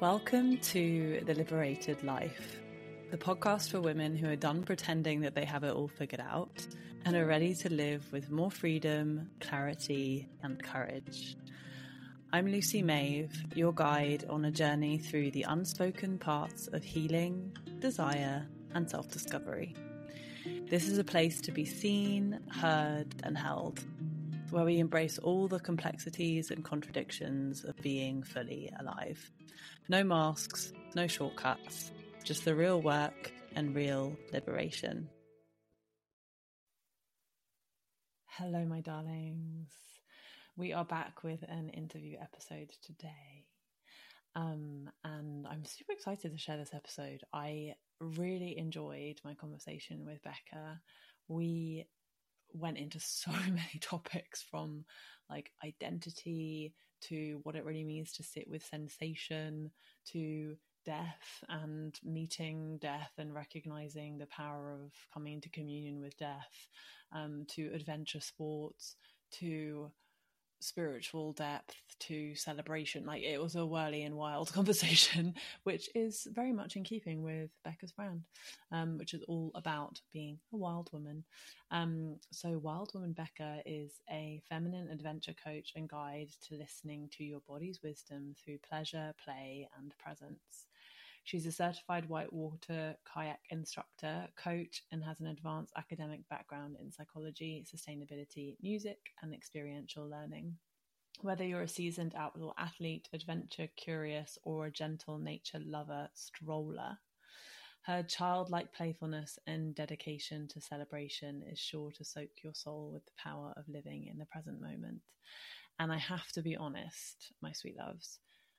Welcome to The Liberated Life, the podcast for women who are done pretending that they have it all figured out and are ready to live with more freedom, clarity, and courage. I'm Lucy Maeve, your guide on a journey through the unspoken parts of healing, desire, and self-discovery. This is a place to be seen, heard, and held, where we embrace all the complexities and contradictions of being fully alive. No masks, no shortcuts, just the real work and real liberation. Hello, my darlings. We are back with an interview episode today. And I'm super excited to share this episode. I really enjoyed my conversation with Becca. We went into so many topics, from like identity to what it really means to sit with sensation, to death and meeting death and recognizing the power of coming into communion with death, to adventure sports, to spiritual depth, to celebration. Like, it was a whirly and wild conversation, which is very much in keeping with Becca's brand, which is all about being a wild woman. So Wild Woman Becca is a feminine adventure coach and guide to listening to your body's wisdom through pleasure, play, and presence. She's a certified whitewater kayak instructor, coach, and has an advanced academic background in psychology, sustainability, music, and experiential learning. Whether you're a seasoned outdoor athlete, adventure curious, or a gentle nature lover stroller, her childlike playfulness and dedication to celebration is sure to soak your soul with the power of living in the present moment. And I have to be honest, my sweet loves,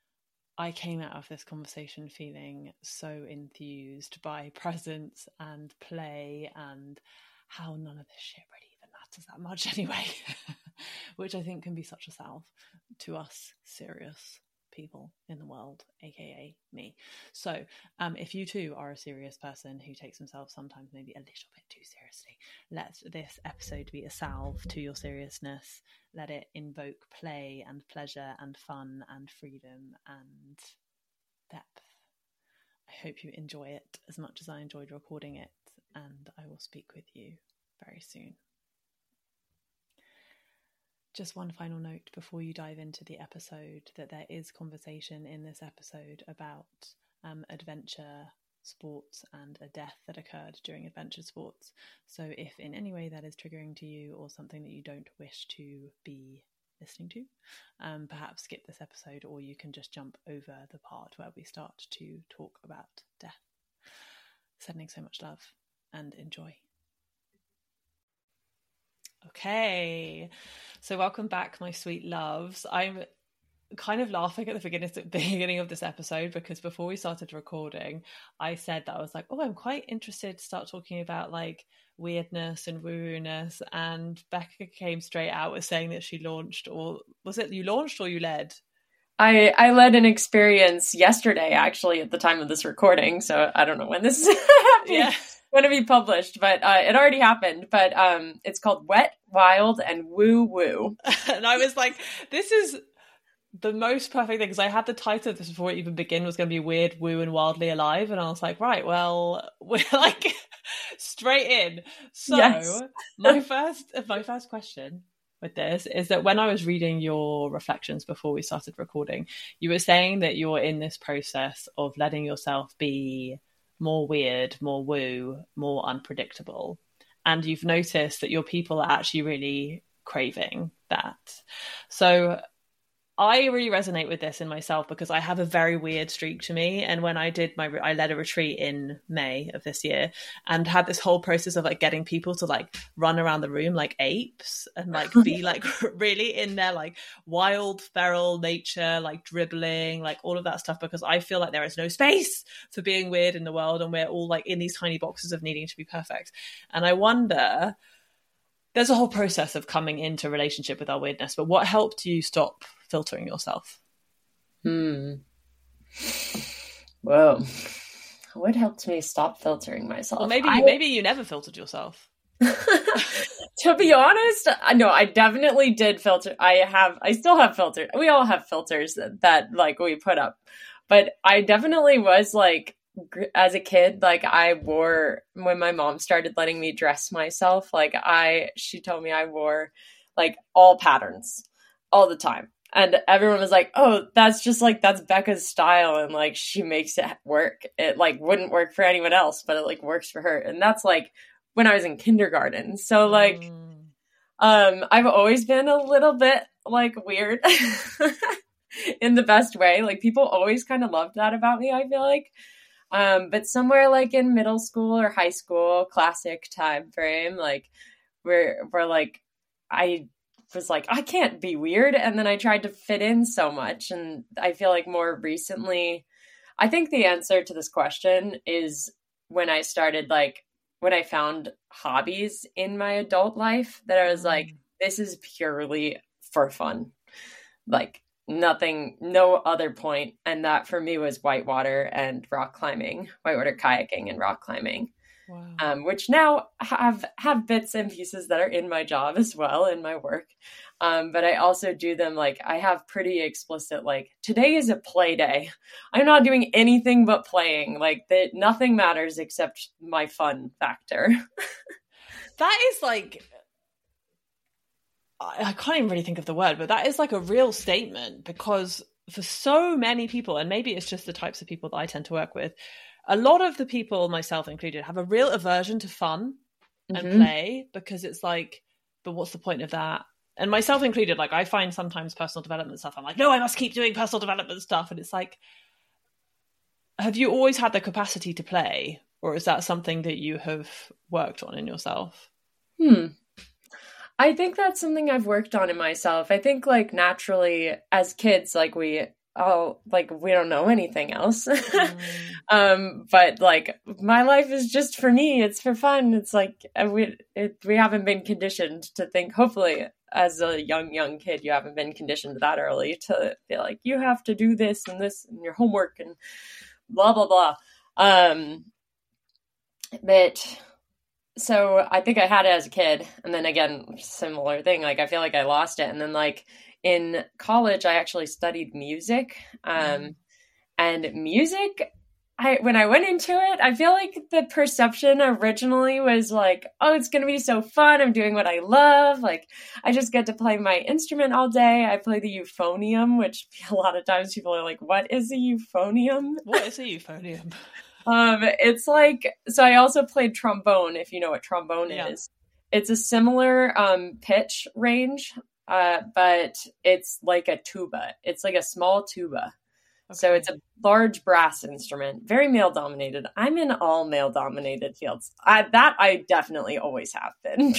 I came out of this conversation feeling so enthused by presence and play and how none of this shit really even matters that much anyway, which I think can be such a salve to us serious people in the world, aka me. So if you too are a serious person who takes themselves sometimes maybe a little bit too seriously, let this episode be a salve to your seriousness. Let it invoke play and pleasure and fun and freedom and depth. I hope you enjoy it as much as I enjoyed recording it, and I will speak with you very soon. Just one final note before you dive into the episode, that there is conversation in this episode about adventure sports and a death that occurred during adventure sports. So if in any way that is triggering to you or something that you don't wish to be listening to, perhaps skip this episode, or you can just jump over the part where we start to talk about death. Sending so much love and enjoy. Okay, so welcome back, my sweet loves. I'm kind of laughing at the beginning of this episode because before we started recording, I said that I was like, oh, I'm quite interested to start talking about like weirdness and woo-woo-ness, and Becca came straight out with saying that she launched, or was it you launched or you led? I led an experience yesterday, actually, at the time of this recording, so I don't know when this is going to be published, but it already happened. But it's called Wet, Wild, and Woo Woo. And I was like, this is the most perfect thing, because I had the title of this before it even began was going to be Weird, Woo, and Wildly Alive, and I was like, right, well, we're like straight in. So yes. my first question with this is that when I was reading your reflections before we started recording, you were saying that you're in this process of letting yourself be more weird, more woo, more unpredictable, and you've noticed that your people are actually really craving that. So I really resonate with this in myself because I have a very weird streak to me. And when I led a retreat in May of this year and had this whole process of like getting people to like run around the room like apes and like be like really in their like wild, feral nature, like dribbling, like all of that stuff, because I feel like there is no space for being weird in the world. And we're all like in these tiny boxes of needing to be perfect. And I wonder, there's a whole process of coming into relationship with our weirdness, but what helped you stop filtering yourself? Whoa. What helped me stop filtering myself? Well, maybe you never filtered yourself. To be honest, no, I definitely did filter. I still have filters. We all have filters that like we put up. But I definitely was like, as a kid, like I wore, when my mom started letting me dress myself, like she told me I wore like all patterns all the time. And everyone was like, oh, that's just like, that's Becca's style. And like, she makes it work. It like wouldn't work for anyone else, but it like works for her. And that's like when I was in kindergarten. So like, I've always been a little bit like weird in the best way. Like people always kind of loved that about me, I feel like. But somewhere like in middle school or high school, classic time frame, like we're like, I was like, I can't be weird. And then I tried to fit in so much. And I feel like more recently, I think the answer to this question is when I started, like, when I found hobbies in my adult life that I was like, this is purely for fun. Like nothing, no other point. And that for me was whitewater and rock climbing, whitewater kayaking and rock climbing. Wow. Which now have bits and pieces that are in my job as well, in my work. But I also do them, like, I have pretty explicit, like, today is a play day. I'm not doing anything but playing. Like, nothing matters except my fun factor. That is like, I can't even really think of the word, but that is like a real statement, because for so many people, and maybe it's just the types of people that I tend to work with, a lot of the people, myself included, have a real aversion to fun and play, because it's like, but what's the point of that? And myself included, like I find sometimes personal development stuff, I'm like, no, I must keep doing personal development stuff. And it's like, have you always had the capacity to play? Or is that something that you have worked on in yourself? I think that's something I've worked on in myself. I think like naturally as kids, like we don't know anything else. But like my life is just for me. It's for fun. It's like we haven't been conditioned to think, hopefully as a young kid, you haven't been conditioned that early to feel like you have to do this and your homework and blah, blah, blah. But so I think I had it as a kid, and then again, similar thing. Like I feel like I lost it. And then like in college, I actually studied music. And music, when I went into it, I feel like the perception originally was like, oh, it's going to be so fun. I'm doing what I love. Like I just get to play my instrument all day. I play the euphonium, which a lot of times people are like, what is a euphonium? What is a euphonium? It's like, so I also played trombone, if you know what trombone is. It's a similar pitch range, but it's like a tuba. It's like a small tuba. Okay. So it's a large brass instrument, very male dominated. I'm in all male dominated fields. I definitely always have been.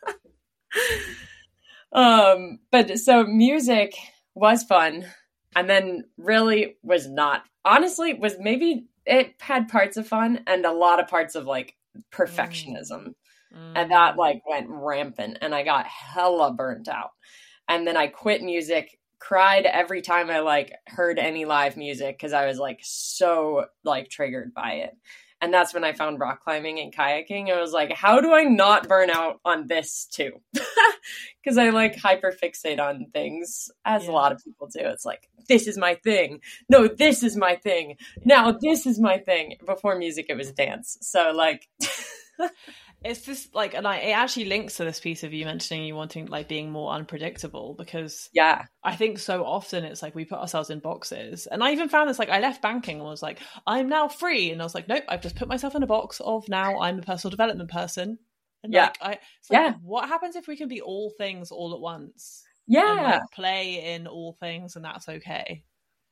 But so music was fun, and then really was not. Honestly, was maybe it had parts of fun and a lot of parts of like perfectionism. And that like went rampant, and I got hella burnt out. And then I quit music, cried every time I like heard any live music, because I was like so like triggered by it. And that's when I found rock climbing and kayaking. I was like, how do I not burn out on this too? Because I like hyper fixate on things, as a lot of people do. It's like, this is my thing. No, this is my thing. Now this is my thing. Before music, it was dance. So like... It's this like, and it actually links to this piece of you mentioning you wanting like being more unpredictable, because I think so often it's like we put ourselves in boxes. And I even found this, like I left banking and was like, I'm now free, and I was like, nope, I've just put myself in a box of now I'm a personal development person. And what happens if we can be all things all at once? And, like, play in all things, and that's okay.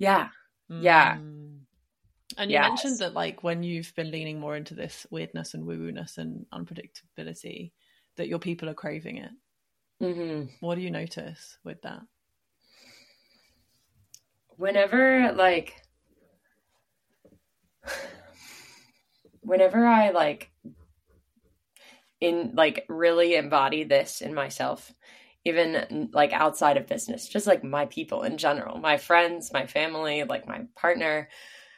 And you mentioned that like when you've been leaning more into this weirdness and woo-woo-ness and unpredictability, that your people are craving it. What do you notice with that? Whenever I like really embody this in myself, even like outside of business, just like my people in general, my friends, my family, like my partner,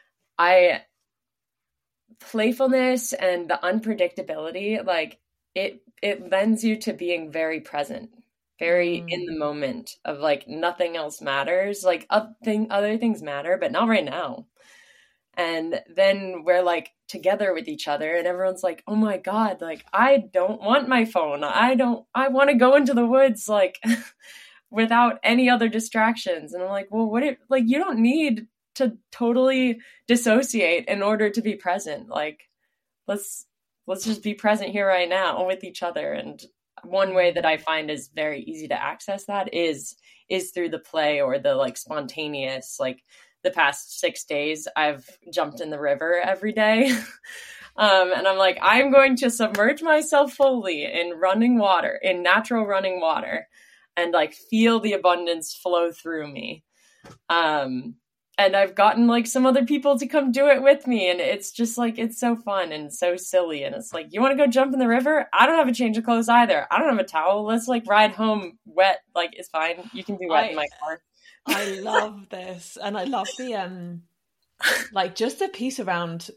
playfulness and the unpredictability, like it lends you to being very present. very in the moment of like nothing else matters. Like other things matter, but not right now. And then we're like together with each other and everyone's like, oh my God, like I don't want my phone. I want to go into the woods like without any other distractions. And I'm like, well, like you don't need to totally dissociate in order to be present. Like let's just be present here right now with each other. And one way that I find is very easy to access that is through the play or the like spontaneous, like the past 6 days, I've jumped in the river every day. And I'm like, I'm going to submerge myself fully in running water, in natural running water, and like feel the abundance flow through me. And I've gotten like some other people to come do it with me. And it's just like, it's so fun and so silly. And it's like, you want to go jump in the river? I don't have a change of clothes either. I don't have a towel. Let's like ride home wet. Like it's fine. You can be wet in my car. I love this. And I love the, like just the piece around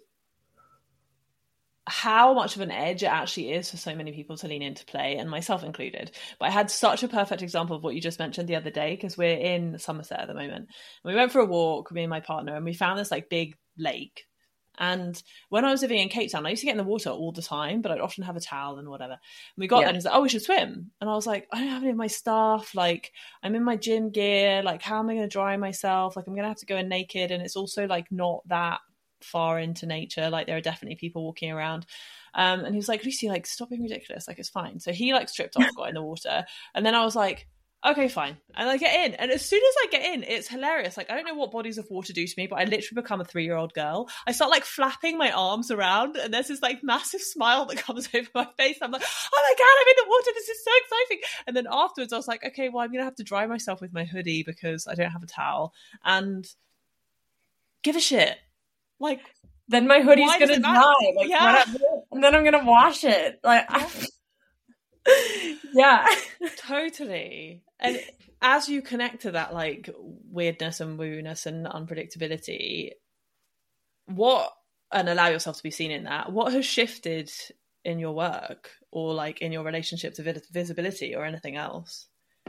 how much of an edge it actually is for so many people to lean into play, and myself included. But I had such a perfect example of what you just mentioned the other day, because we're in Somerset at the moment. We went for a walk, me and my partner, and we found this like big lake. And when I was living in Cape Town, I used to get in the water all the time, but I'd often have a towel and whatever. And we got there and he's like, oh, we should swim. And I was like, I don't have any of my stuff. Like, I'm in my gym gear. Like, how am I going to dry myself? Like, I'm going to have to go in naked. And it's also like not that far into nature. Like, there are definitely people walking around. And he was like, Lucy, like, stop being ridiculous. Like, it's fine. So he like stripped off, got in the water. And then I was like, okay, fine. And I get in. And as soon as I get in, it's hilarious. Like, I don't know what bodies of water do to me, but I literally become a 3-year-old girl. I start like flapping my arms around, and there's this like massive smile that comes over my face. I'm like, oh my God, I'm in the water. This is so exciting. And then afterwards I was like, okay, well, I'm going to have to dry myself with my hoodie because I don't have a towel. And give a shit. Like, then my hoodie's going to dry. Like, whatever. And then I'm going to wash it. Like, yeah, totally. And as you connect to that like weirdness and woo-ness and unpredictability, and allow yourself to be seen in that, what has shifted in your work or like in your relationship to visibility or anything else?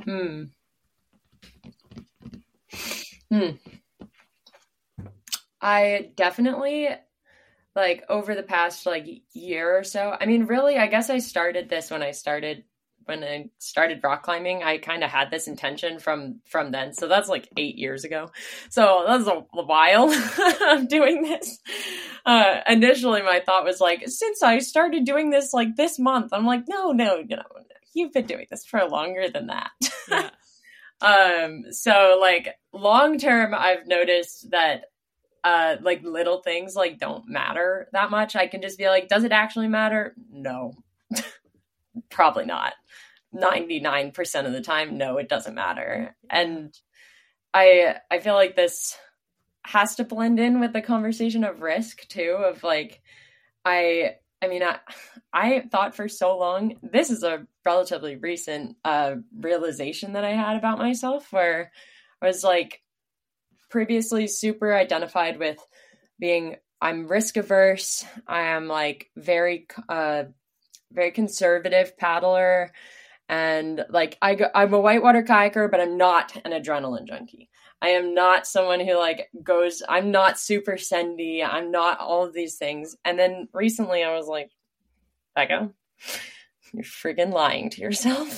I definitely, like, over the past like year or so, I mean, really, I guess I started this when I started rock climbing. I kind of had this intention from then. So that's like 8 years ago. So that's a while of doing this. Initially my thought was like, since I started doing this like this month, I'm like, no, you've been doing this for longer than that. Yeah. So like long term, I've noticed that like little things like don't matter that much. I can just be like, does it actually matter? No, probably not. 99% of the time, no, it doesn't matter. And I feel like this has to blend in with the conversation of risk too, of like, I mean, I thought for so long, this is a relatively recent realization that I had about myself, where I was like, previously super identified with being, I'm risk averse. I am like very conservative paddler. And like, I'm a whitewater kayaker, but I'm not an adrenaline junkie. I am not someone who like I'm not super sendy. I'm not all of these things. And then recently I was like, Becca, you're friggin' lying to yourself.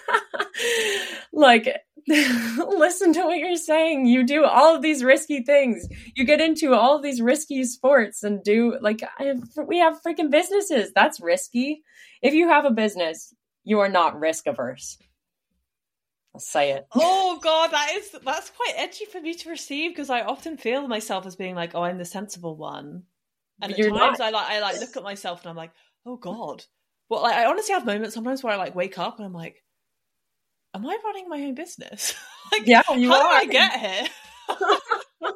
Like, listen to what you're saying. You do all of these risky things. You get into all of these risky sports and do like, we have freaking businesses. That's risky. If you have a business, you are not risk averse. I'll say it. Oh God, that's quite edgy for me to receive, because I often feel myself as being like, oh, I'm the sensible one. And at times I look at myself and I'm like, oh God. Well, like, I honestly have moments sometimes where I like wake up and I'm like, am I running my own business? Like, yeah, how did I get here?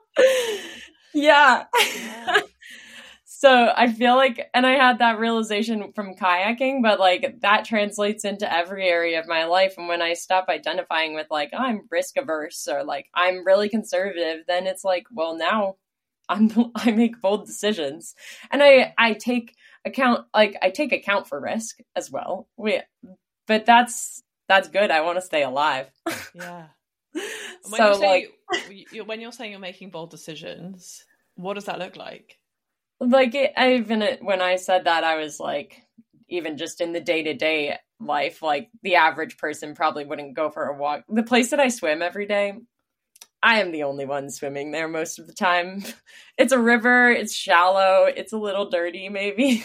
Yeah. So I feel like, and I had that realization from kayaking, but like that translates into every area of my life. And when I stop identifying with like, oh, I'm risk averse or like I'm really conservative, then it's like, well, now I make bold decisions, and I take account for risk as well. But that's that's good. I want to stay alive. Yeah. When you're saying you're making bold decisions, what does that look like? Like, when I said that, I was like, even just in the day-to-day life, like the average person probably wouldn't go for a walk. The place that I swim every day, I am the only one swimming there most of the time. It's a river, it's shallow, it's a little dirty maybe.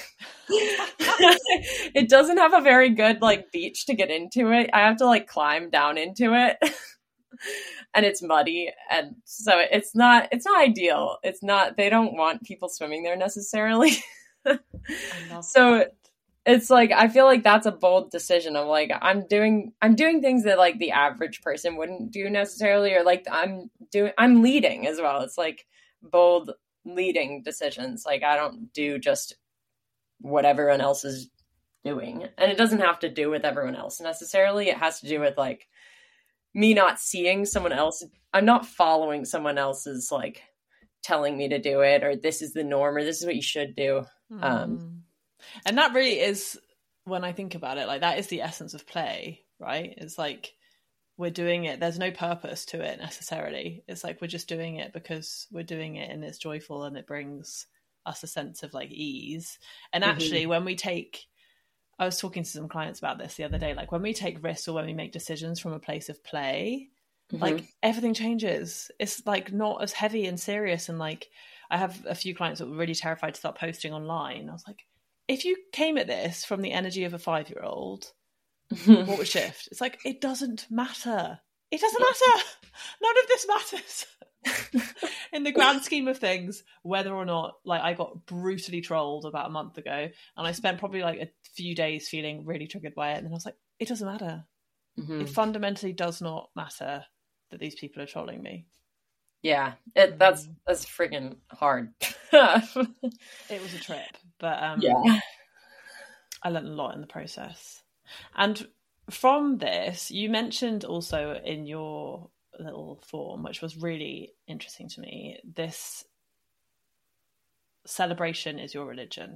It doesn't have a very good like beach to get into it. I have to like climb down into it. And it's muddy, and so it's not ideal. They don't want people swimming there necessarily. So that. It's like, I feel like that's a bold decision of like, I'm doing things that like the average person wouldn't do necessarily, or like I'm leading as well. It's like bold leading decisions. Like, I don't do just what everyone else is doing. And it doesn't have to do with everyone else necessarily. It has to do with like me not seeing someone else. I'm not following someone else's like telling me to do it, or this is the norm, or this is what you should do. And that really is, when I think about it, like that is the essence of play, right? It's like we're doing it. There's no purpose to it necessarily. It's like we're just doing it because we're doing it and it's joyful and it brings us a sense of like ease. And actually I was talking to some clients about this the other day, like when we take risks or when we make decisions from a place of play, like everything changes. It's like not as heavy and serious. And like I have a few clients that were really terrified to start posting online. I was like, if you came at this from the energy of a 5-year-old, what would shift? It's like, it doesn't matter. It doesn't matter. None of this matters. In the grand scheme of things, whether or not, like, I got brutally trolled about a month ago, and I spent probably like a few days feeling really triggered by it. And then I was like, it doesn't matter. It fundamentally does not matter that these people are trolling me. Yeah, that's friggin' hard. It was a trip, but yeah, I learned a lot in the process. And from this, you mentioned also in your little form, which was really interesting to me, this celebration is your religion.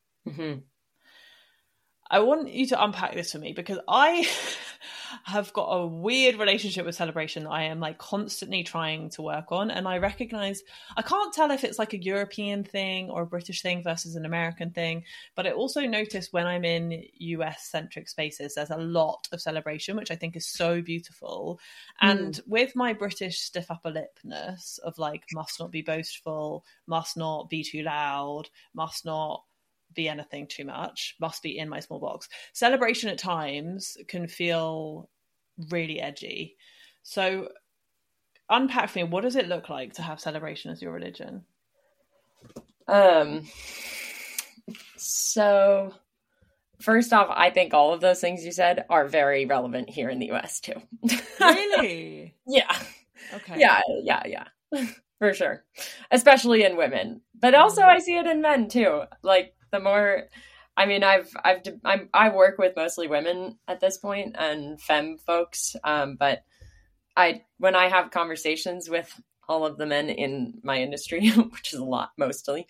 I want you to unpack this for me, because I have got a weird relationship with celebration that I am like constantly trying to work on. And I recognize, I can't tell if it's like a European thing or a British thing versus an American thing. But I also notice when I'm in US centric spaces, there's a lot of celebration, which I think is so beautiful. And with my British stiff upper lipness of like, must not be boastful, must not be too loud, must not be anything too much, must be in my small box. Celebration at times can feel really edgy. So unpack for me, what does it look like to have celebration as your religion? So first off, I think all of those things you said are very relevant here in the US too. Really? Yeah. Okay. Yeah. For sure. Especially in women. But also I see it in men too. Like, the more, I mean, I work with mostly women at this point and femme folks. But when I have conversations with all of the men in my industry, which is a lot mostly,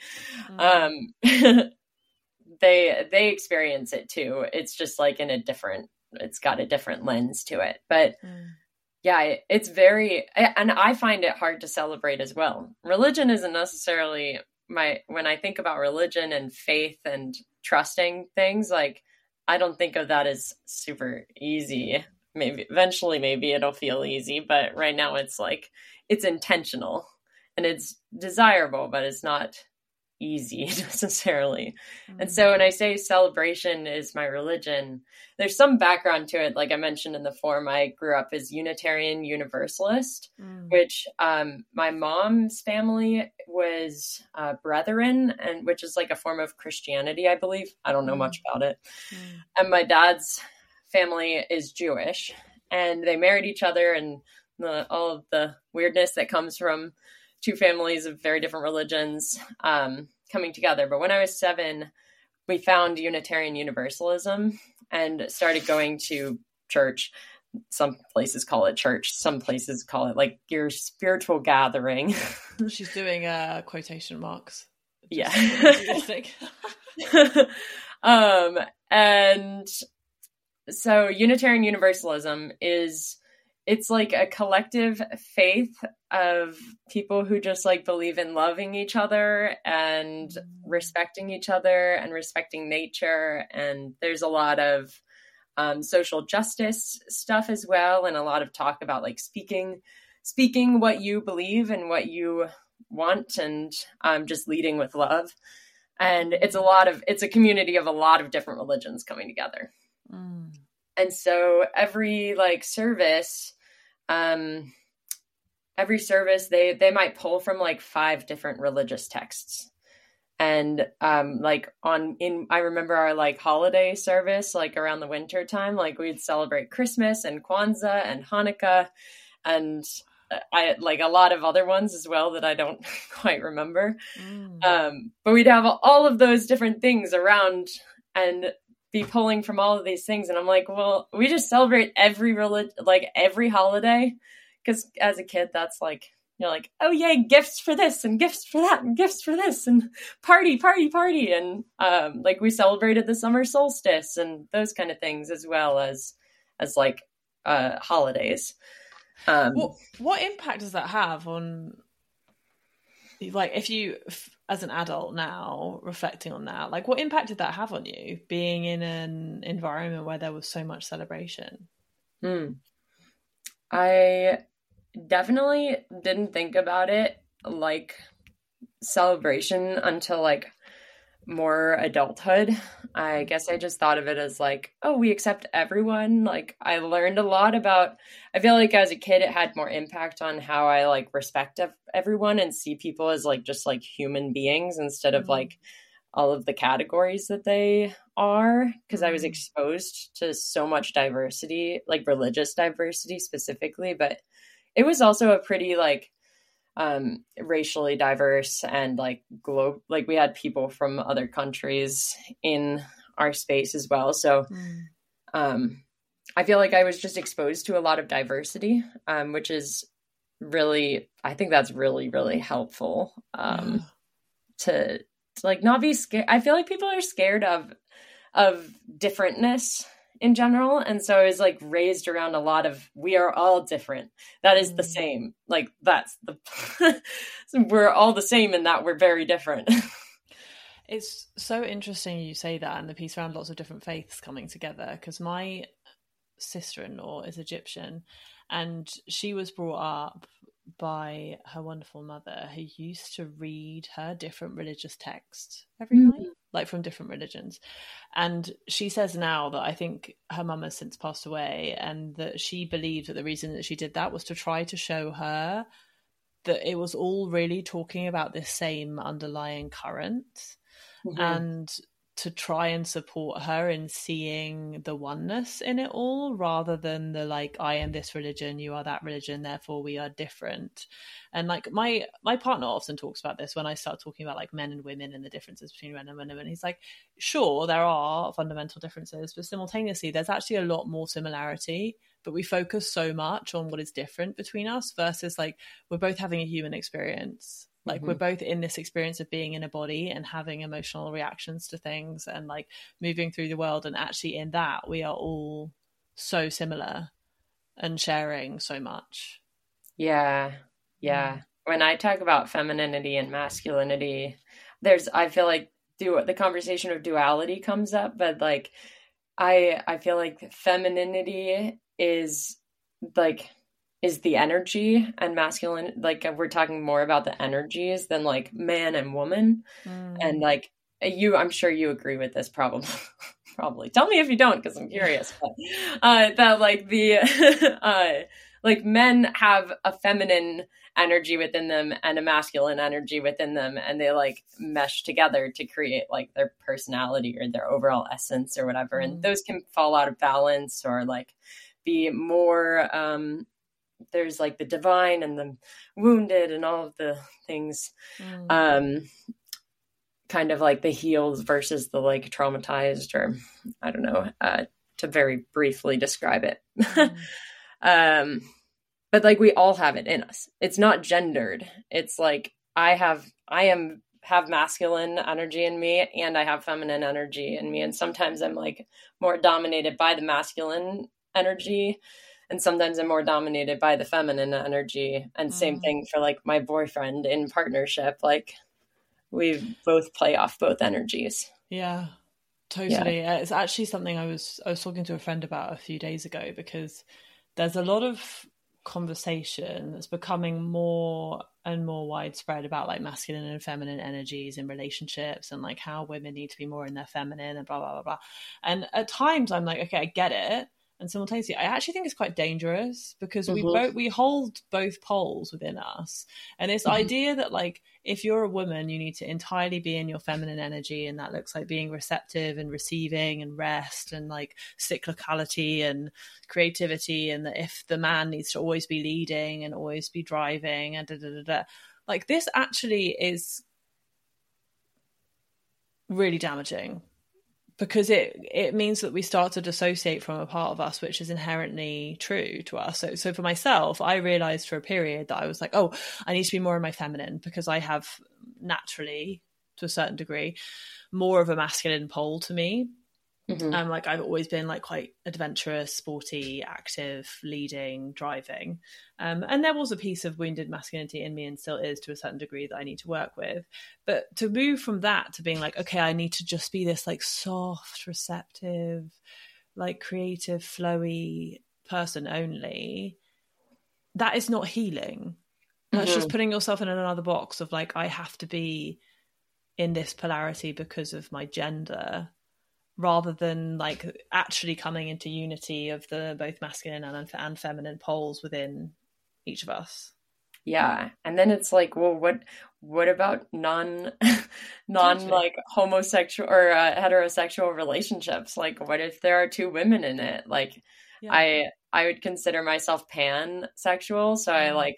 they experience it too. It's just like it's got a different lens to it. But yeah, it's and I find it hard to celebrate as well. Religion isn't necessarily when I think about religion and faith and trusting things, like, I don't think of that as super easy. Maybe eventually it'll feel easy, but right now it's like, it's intentional and it's desirable, but it's not easy necessarily. And so when I say celebration is my religion, there's some background to it. Like I mentioned in the form, I grew up as Unitarian Universalist, which my mom's family was Brethren, and which is like a form of Christianity, I believe. I don't know much about it. And my dad's family is Jewish, and they married each other, and all of the weirdness that comes from two families of very different religions coming together. But when I was 7, we found Unitarian Universalism and started going to church. Some places call it church. Some places call it like your spiritual gathering. She's doing quotation marks. Yeah. And So Unitarian Universalism it's like a collective faith of people who just like believe in loving each other and respecting each other and respecting nature. And there's a lot of social justice stuff as well, and a lot of talk about like speaking what you believe and what you want, and just leading with love. And it's a community of a lot of different religions coming together. And so every service they might pull from like 5 different religious texts. And I remember our like holiday service, like around the winter time, like we'd celebrate Christmas and Kwanzaa and Hanukkah and I like a lot of other ones as well that I don't quite remember. But we'd have all of those different things around and be pulling from all of these things. And I'm like, well, we just celebrate every holiday. Because as a kid, that's like, you're like, oh yay, gifts for this and gifts for that and gifts for this and party. And like we celebrated the summer solstice and those kind of things as well as like holidays. What impact does that have on, like, if you, as an adult now, reflecting on that, like, what impact did that have on you, being in an environment where there was so much celebration? I definitely didn't think about it like celebration until like more adulthood. I guess I just thought of it as like, oh, we accept everyone. Like I learned a lot about, I feel like as a kid, it had more impact on how I like respect everyone and see people as like, just like human beings instead of like all of the categories that they are. Cause I was exposed to so much diversity, like religious diversity specifically, but it was also a pretty like, racially diverse and like like we had people from other countries in our space as well. So I feel like I was just exposed to a lot of diversity, which is really, I think that's really, really helpful to like not be scared. I feel like people are scared of differentness in general. And so I was like raised around a lot of, we are all different. That is the same. Like that's we're all the same in that we're very different. It's so interesting you say that, and the piece around lots of different faiths coming together, because my sister-in-law is Egyptian and she was brought up by her wonderful mother who used to read her different religious texts every night, like from different religions. And she says now that I think her mum has since passed away, and that she believed that the reason that she did that was to try to show her that it was all really talking about this same underlying current, and to try and support her in seeing the oneness in it all, rather than the like, I am this religion, you are that religion, therefore we are different. And like my partner often talks about this when I start talking about like men and women and the differences between men and women. He's like, sure, there are fundamental differences, but simultaneously there's actually a lot more similarity, but we focus so much on what is different between us versus like, we're both having a human experience. Like we're both in this experience of being in a body and having emotional reactions to things and like moving through the world. And actually in that we are all so similar and sharing so much. Yeah. When I talk about femininity and masculinity, I feel like the conversation of duality comes up, but like, I feel like femininity is the energy, and masculine, like we're talking more about the energies than like man and woman. And like I'm sure you agree with this probably tell me if you don't, because I'm curious. But that like the like men have a feminine energy within them and a masculine energy within them, and they like mesh together to create like their personality or their overall essence or whatever. And those can fall out of balance or like be more there's like the divine and the wounded and all of the things, kind of like the healed versus the like traumatized, or I don't know, to very briefly describe it. But like we all have it in us. It's not gendered. It's like I am have masculine energy in me and I have feminine energy in me. And sometimes I'm like more dominated by the masculine energy, and sometimes I'm more dominated by the feminine energy. And same thing for like my boyfriend in partnership. Like we both play off both energies. Yeah, totally. Yeah. It's actually something I was talking to a friend about a few days ago, because there's a lot of conversation that's becoming more and more widespread about like masculine and feminine energies in relationships, and like how women need to be more in their feminine and blah blah blah blah. And at times I'm like, okay, I get it, and simultaneously I actually think it's quite dangerous, because we hold both poles within us, and this idea that like if you're a woman you need to entirely be in your feminine energy, and that looks like being receptive and receiving and rest and like cyclicality and creativity, and that if the man needs to always be leading and always be driving and like this actually is really damaging, because it means that we start to dissociate from a part of us which is inherently true to us. So for myself, I realized for a period that I was like, oh, I need to be more in my feminine, because I have naturally, to a certain degree, more of a masculine pole to me. Like I've always been like quite adventurous, sporty, active, leading, driving. And there was a piece of wounded masculinity in me, and still is to a certain degree, that I need to work with. But to move from that to being like, okay, I need to just be this like soft, receptive, like creative, flowy person only, that is not healing. That's just putting yourself in another box of like, I have to be in this polarity because of my gender, rather than like actually coming into unity of the both masculine and feminine poles within each of us. Yeah. And then it's like, well, what about non like homosexual or heterosexual relationships? Like, what if there are two women in it? Like, I would consider myself pansexual. So I like,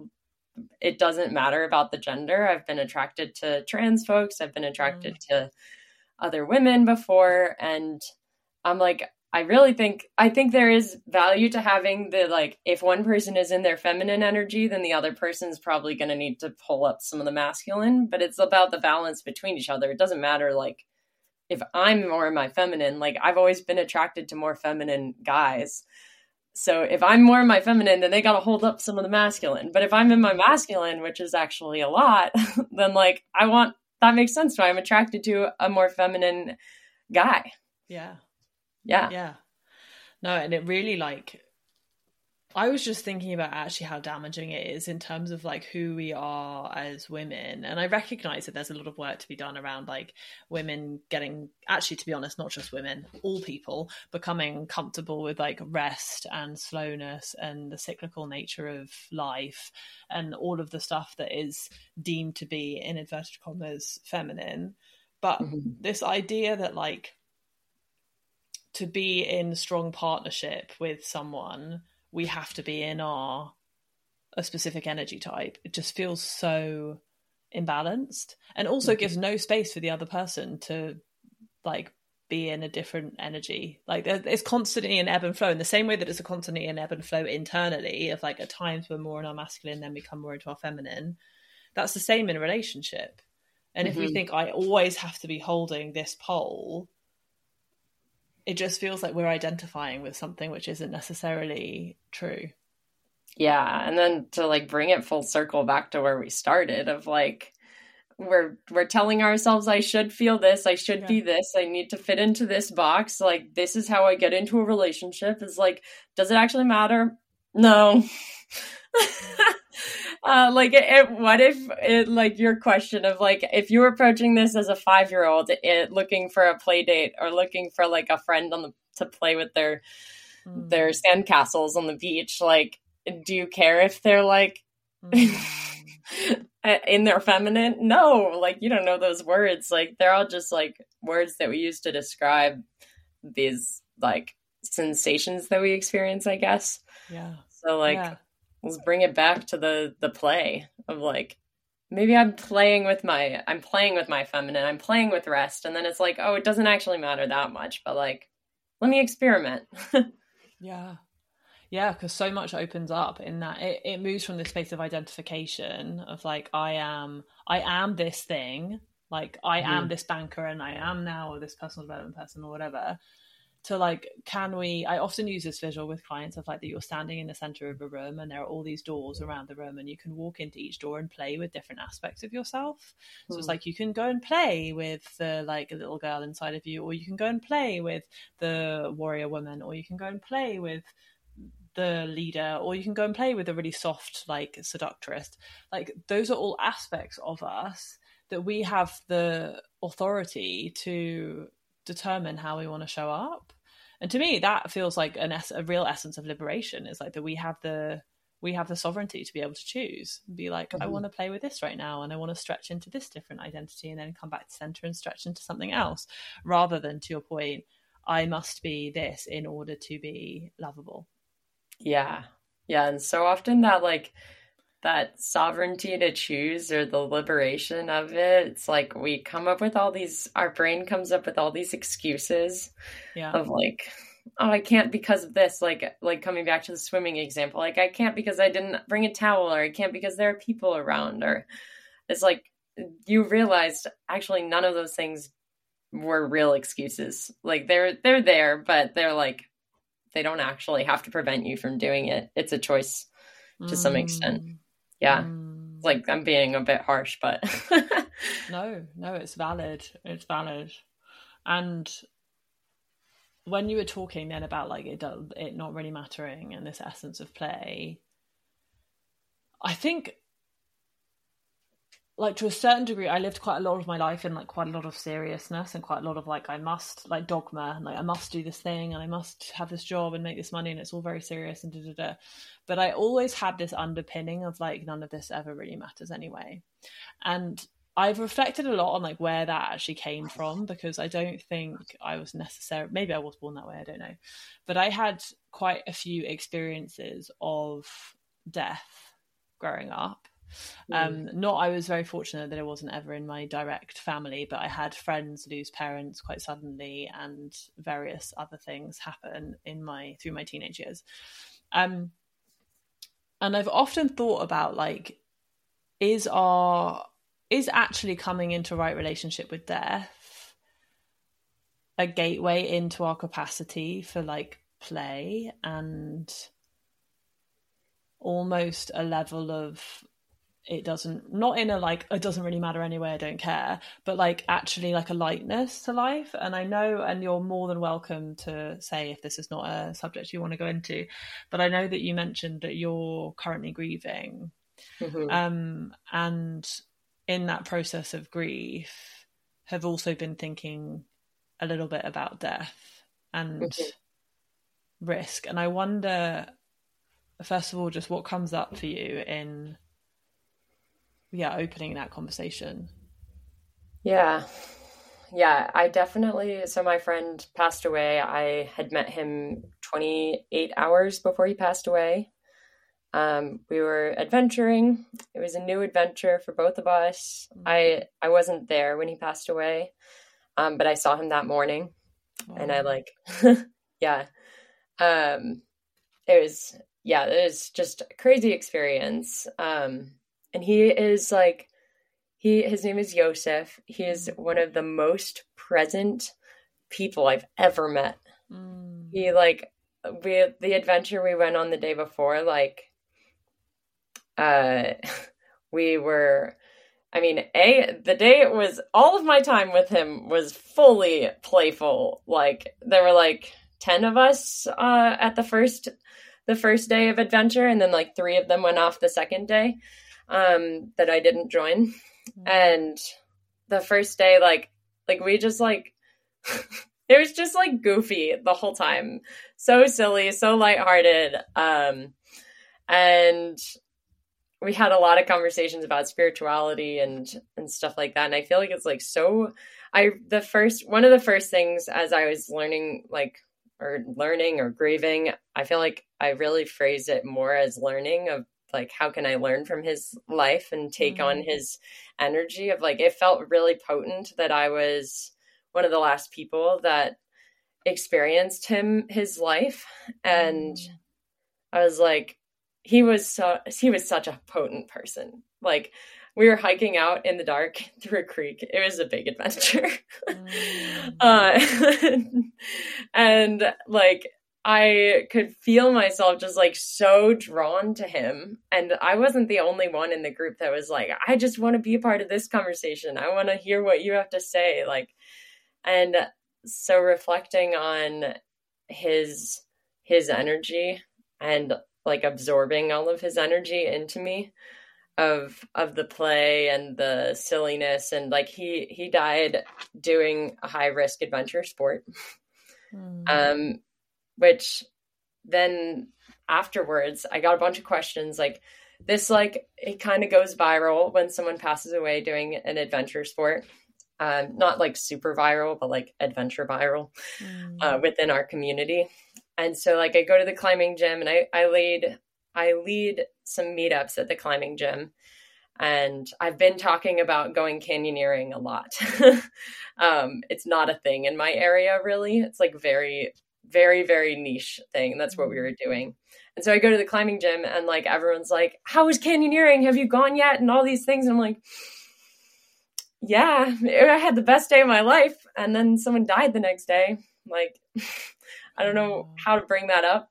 it doesn't matter about the gender. I've been attracted to trans folks. I've been attracted to other women before, and I'm like, I think there is value to having the like, if one person is in their feminine energy, then the other person's probably going to need to pull up some of the masculine, but it's about the balance between each other. It doesn't matter like if I'm more in my feminine, like I've always been attracted to more feminine guys. So if I'm more in my feminine, then they got to hold up some of the masculine. But if I'm in my masculine, which is actually a lot, then like that makes sense why I'm attracted to a more feminine guy. Yeah. Yeah. No, and it really like, I was just thinking about actually how damaging it is in terms of like who we are as women. And I recognize that there's a lot of work to be done around like women getting, actually, to be honest, not just women, all people becoming comfortable with like rest and slowness and the cyclical nature of life and all of the stuff that is deemed to be, in inverted commas, feminine. But this idea that like to be in strong partnership with someone, we have to be in a specific energy type. It just feels so imbalanced, and also gives no space for the other person to like be in a different energy. Like it's constantly an ebb and flow, in the same way that it's a constantly an ebb and flow internally of like at times we're more in our masculine, then we come more into our feminine. That's the same in a relationship. And if we think I always have to be holding this pole, it just feels like we're identifying with something which isn't necessarily true. Yeah. And then to like bring it full circle back to where we started of like, we're telling ourselves, I should feel this, I should be this, I need to fit into this box. Like, this is how I get into a relationship. It's like, does it actually matter? No. Like what if it, like your question of like, if you were approaching this as a 5-year-old, looking for a play date or looking for like a friend to play with their sandcastles on the beach, like, do you care if they're like in their feminine? No, like you don't know those words. Like they're all just like words that we use to describe these like sensations that we experience, I guess. Yeah. So like, let's bring it back to the play of like, maybe I'm playing with my feminine, I'm playing with rest. And then it's like, oh, it doesn't actually matter that much, but like, let me experiment. Yeah. Yeah, because so much opens up in that it moves from this space of identification of like I am this thing, like I am this banker and I am now or this personal development person or whatever, to like, can we, I often use this visual with clients of like that you're standing in the center of a room and there are all these doors around the room and you can walk into each door and play with different aspects of yourself. So it's like you can go and play with the like little girl inside of you, or you can go and play with the warrior woman, or you can go and play with the leader, or you can go and play with a really soft like seductress. Like those are all aspects of us that we have the authority to determine how we want to show up. And to me that feels like a real essence of liberation, is like that we have the sovereignty to be able to choose and be like, I want to play with this right now and I want to stretch into this different identity and then come back to center and stretch into something else, rather than, to your point, I must be this in order to be lovable. Yeah. And so often that like that sovereignty to choose, or the liberation of it, it's like we come up with all these, our brain comes up with all these excuses of like, oh, I can't because of this, like coming back to the swimming example, like I can't because I didn't bring a towel, or I can't because there are people around, or it's like you realized actually none of those things were real excuses. Like they're there, but they're like, they don't actually have to prevent you from doing it. It's a choice to some extent. Yeah. Like I'm being a bit harsh, but no, it's valid. It's valid. And when you were talking then about like it not really mattering and this essence of play, I think like to a certain degree, I lived quite a lot of my life in like quite a lot of seriousness and quite a lot of like, I must, like dogma, and like I must do this thing and I must have this job and make this money and it's all very serious and da. But I always had this underpinning of like, none of this ever really matters anyway. And I've reflected a lot on like where that actually came from, because I don't think I was necessarily, maybe I was born that way, I don't know. But I had quite a few experiences of death growing up. I was very fortunate that it wasn't ever in my direct family, but I had friends lose parents quite suddenly and various other things happen through my teenage years. And I've often thought about like, is actually coming into right relationship with death a gateway into our capacity for like play and almost a level of, it doesn't, not in a like, it doesn't really matter anyway, I don't care, but like actually like a lightness to life. And I know, and you're more than welcome to say if this is not a subject you want to go into, but I know that you mentioned that you're currently grieving. And in that process of grief have also been thinking a little bit about death and risk. And I wonder, first of all, just what comes up for you in opening that conversation. Yeah, I definitely, so my friend passed away. I had met him 28 hours before he passed away. We were adventuring. It was a new adventure for both of us. I wasn't there when he passed away, but I saw him that morning. Wow. And I like, it was just a crazy experience. And he is like, his name is Yosef. He is one of the most present people I've ever met. He like, the adventure we went on the day before, like, we were, I mean, the day it was, all of my time with him was fully playful. Like there were like 10 of us, at the first day of adventure. And then like 3 of them went off the second day, that I didn't join. And the first day, like we just like, it was just like goofy the whole time. So silly, so lighthearted. And we had a lot of conversations about spirituality and stuff like that. And I feel like it's like, one of the first things as I was learning or grieving, I feel like I really phrase it more as learning of like, how can I learn from his life and take on his energy of like, it felt really potent that I was one of the last people that experienced his life. And I was like, he was such a potent person. Like, we were hiking out in the dark through a creek. It was a big adventure. And like, I could feel myself just like so drawn to him. And I wasn't the only one in the group that was like, I just want to be a part of this conversation. I want to hear what you have to say. Like, and so reflecting on his energy and like absorbing all of his energy into me of the play and the silliness, and like he died doing a high risk adventure sport. Which then afterwards I got a bunch of questions like this, like it kind of goes viral when someone passes away doing an adventure sport. Not like super viral, but like adventure viral within our community. And so like I go to the climbing gym and I lead some meetups at the climbing gym. And I've been talking about going canyoneering a lot. It's not a thing in my area, really. It's like very, very, very niche thing. That's what we were doing. And so I go to the climbing gym and like everyone's like, how is canyoneering? Have you gone yet? And all these things. And I'm like, yeah, I had the best day of my life. And then someone died the next day. Like, I don't know how to bring that up.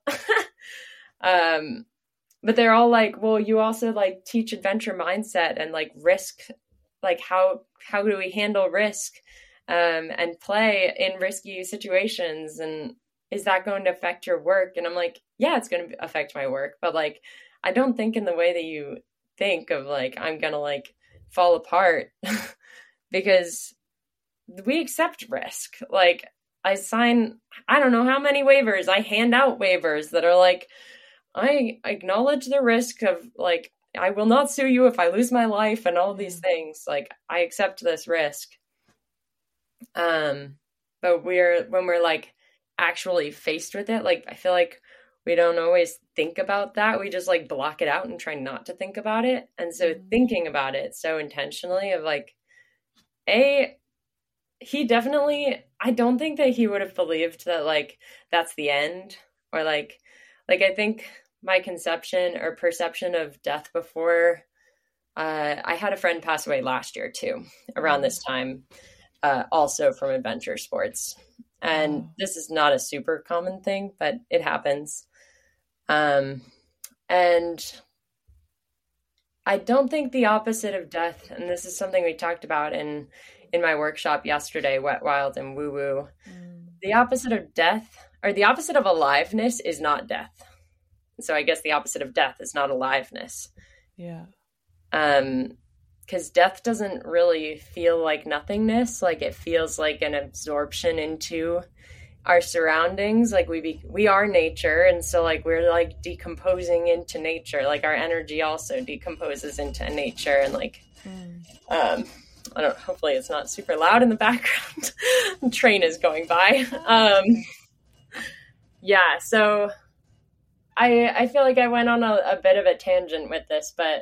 But they're all like, well, you also like teach adventure mindset and like risk, like how do we handle risk and play in risky situations? And is that going to affect your work? And I'm like, yeah, it's going to affect my work. But like, I don't think in the way that you think of like, I'm going to like fall apart because we accept risk. Like I sign, I don't know how many waivers. I hand out waivers that are like, I acknowledge the risk of like, I will not sue you if I lose my life and all these things. Like I accept this risk. But when we're like actually faced with it, like, I feel like we don't always think about that. We just like block it out and try not to think about it. And so thinking about it so intentionally of like, he definitely, I don't think that he would have believed that like, that's the end, or like I think my conception or perception of death before, I had a friend pass away last year too, around this time, also from adventure sports. And this is not a super common thing, but it happens. And I don't think the opposite of death, and this is something we talked about in my workshop yesterday, Wet, Wild, and Woo Woo, the opposite of death, or the opposite of aliveness, is not death. So I guess the opposite of death is not aliveness. Yeah. Because death doesn't really feel like nothingness. Like it feels like an absorption into our surroundings. Like we are nature. And so like we're like decomposing into nature. Like our energy also decomposes into nature. And like, I don't, hopefully it's not super loud in the background. The train is going by. Yeah. So I feel like I went on a bit of a tangent with this, but,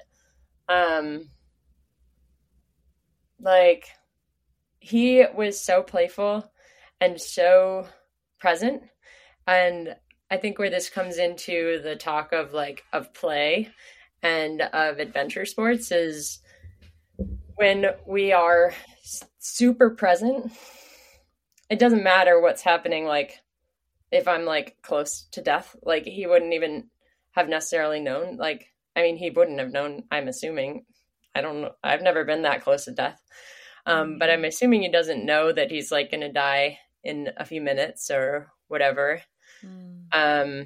like he was so playful and so present. And I think where this comes into the talk of like, of play and of adventure sports is when we are super present, it doesn't matter what's happening. Like if I'm like close to death, like he wouldn't even have necessarily known. Like, I mean, he wouldn't have known, I'm assuming. I don't know. I've never been that close to death. But I'm assuming he doesn't know that he's like going to die in a few minutes or whatever. But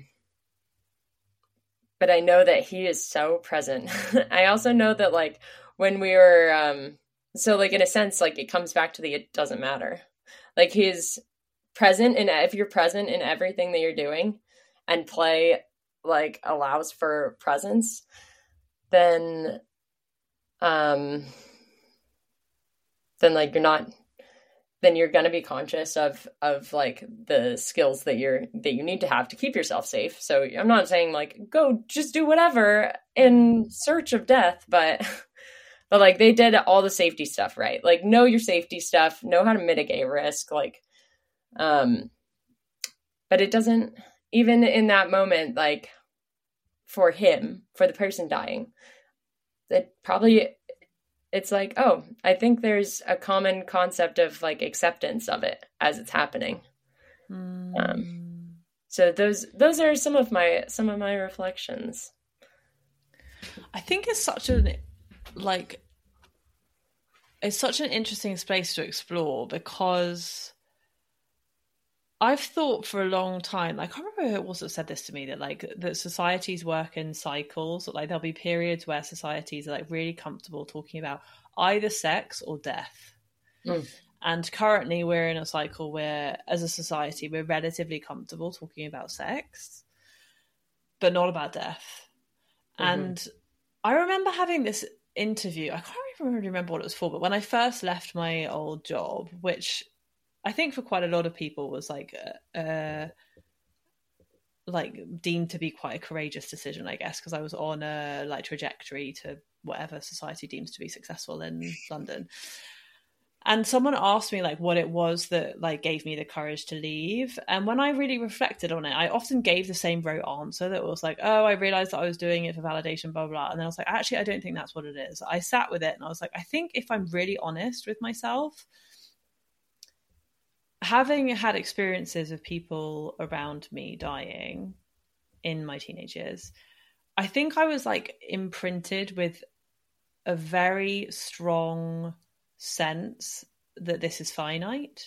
I know that he is so present. I also know that like when we were, so like in a sense, like it comes back to it doesn't matter. Like he's present, and if you're present in everything that you're doing and play like allows for presence, then like then you're going to be conscious of like the skills that you need to have to keep yourself safe. So I'm not saying like go just do whatever in search of death, but like they did all the safety stuff right. Like know your safety stuff, know how to mitigate risk, like but it doesn't, even in that moment, like for the person dying, it's like, oh, I think there's a common concept of like acceptance of it as it's happening. So those are some of my reflections. I think it's such an interesting space to explore, because I've thought for a long time, I can't remember who it was that said this to me, that societies work in cycles. Like there'll be periods where societies are like really comfortable talking about either sex or death. And currently we're in a cycle where, as a society, we're relatively comfortable talking about sex, but not about death. And I remember having this interview, I can't even really remember what it was for, but when I first left my old job, which I think for quite a lot of people was like deemed to be quite a courageous decision, I guess, because I was on a like trajectory to whatever society deems to be successful in London. And someone asked me like what it was that like gave me the courage to leave. And when I really reflected on it, I often gave the same rote answer that was like, oh, I realized that I was doing it for validation, blah, blah. And then I was like, actually, I don't think that's what it is. I sat with it and I was like, I think if I'm really honest with myself, having had experiences of people around me dying in my teenage years, I think I was like imprinted with a very strong sense that this is finite.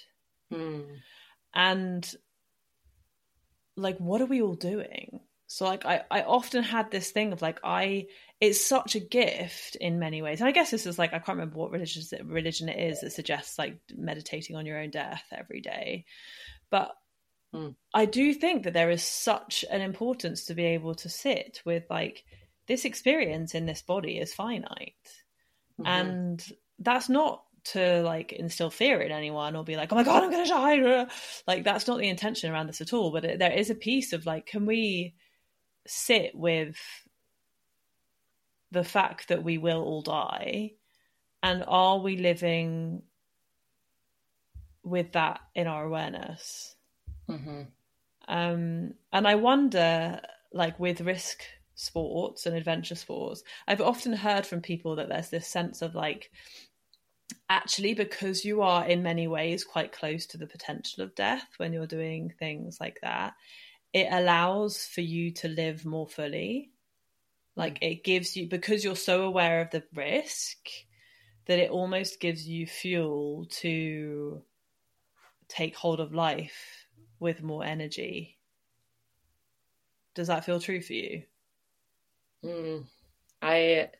And like, what are we all doing? So like I often had this thing of like it's such a gift in many ways. And I guess this is like, I can't remember what religion it is that suggests like meditating on your own death every day. But I do think that there is such an importance to be able to sit with like, this experience in this body is finite. And that's not to like instill fear in anyone or be like, oh my God, I'm going to die. Like, that's not the intention around this at all. But there is a piece of like, can we sit with the fact that we will all die, and are we living with that in our awareness? And I wonder, like with risk sports and adventure sports, I've often heard from people that there's this sense of like, actually, because you are in many ways quite close to the potential of death when you're doing things like that, it allows for you to live more fully. Like it gives you, because you're so aware of the risk, that it almost gives you fuel to take hold of life with more energy. Does that feel true for you? I